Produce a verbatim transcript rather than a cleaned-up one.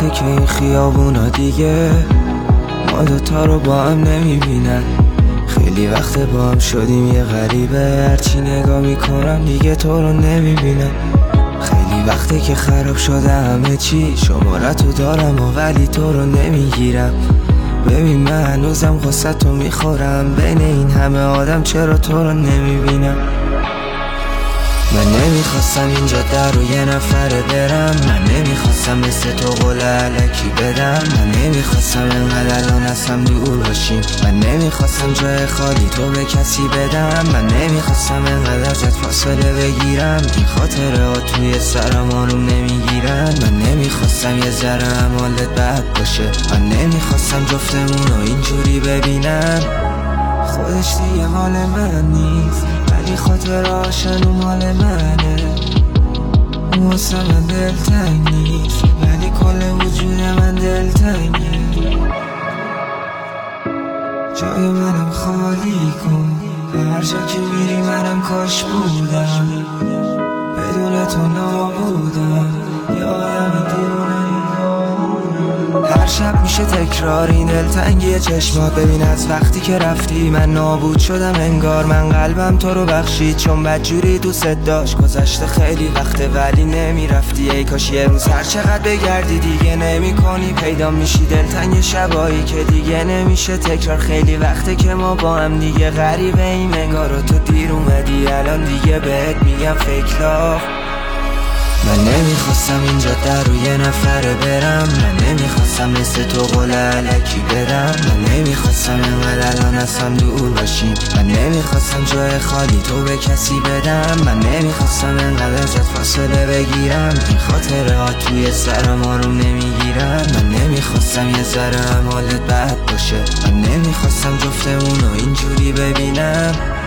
وقته که این خیابونا دیگه ما دوتا رو با هم نمیبینن. خیلی وقت با هم شدیم یه غریبه، هرچی نگاه میکنم دیگه تو رو نمیبینم. خیلی وقته که خراب شده همه چی، شمارتو دارم و ولی تو رو نمیگیرم. ببین من هنوزم غصه تو میخورم، بین این همه آدم چرا تو رو نمیبینم. من نمیخواستم اینجا در رو یه نفره برم، من نمیخواستم مثل تو قول علکی بدم، من نمیخواستم انقدر الان اصلا دور باشیم، من نمیخواستم جای خالی تو به کسی بدم، من نمیخواستم انقدر ازت فاصله بگیرم. این خاطره ها توی سرم آروم نمیگیرن، من نمیخواستم یه ذره هم حالت بد باشه، من نمیخواستم جفتمون رو اینجوری ببینم. خودش دیگه مال من نیست ولی خاطرهاش هنو مال منه. واسه من دلتنگ نیست ولی کل وجود من دلتنگه. جای منم خالی کن، هر جا که میری منم کاش بودم، بدون تو نابودم، یادم دیوونه. هر شب میشه تکرار این دلتنگی چشمات، ببین از وقتی که رفتی من نابود شدم انگار. من قلبم تو رو بخشید چون بدجوری دوست داشت، گذشته خیلی وقته ولی نمیرفتی. ای کاش یه روز هر چقدر بگردی دیگه نمی کنی پیدا میشی، دلتنگ شبایی که دیگه نمیشه تکرار. خیلی وقته که ما با هم دیگه غریبه ایم انگار، تو دیر اومدی الان دیگه بهت میگم فیک لاف. من نمیخواستم اینجا در رو یه نفره برم، من نمیخواستم مثل تو قول علکی بدم، من نمیخواستم انقدر الان اصلا دور باشیم، من نمیخواستم جای خالی تو به کسی بدم، من نمیخواستم انقدر ازت فاصله بگیرم. این خاطره ها توی سرم آروم نمیگیرن، من نمیخواستم یه ذره هم حالت بد باشه، من نمیخواستم جفتمون رو اینجوری ببینم.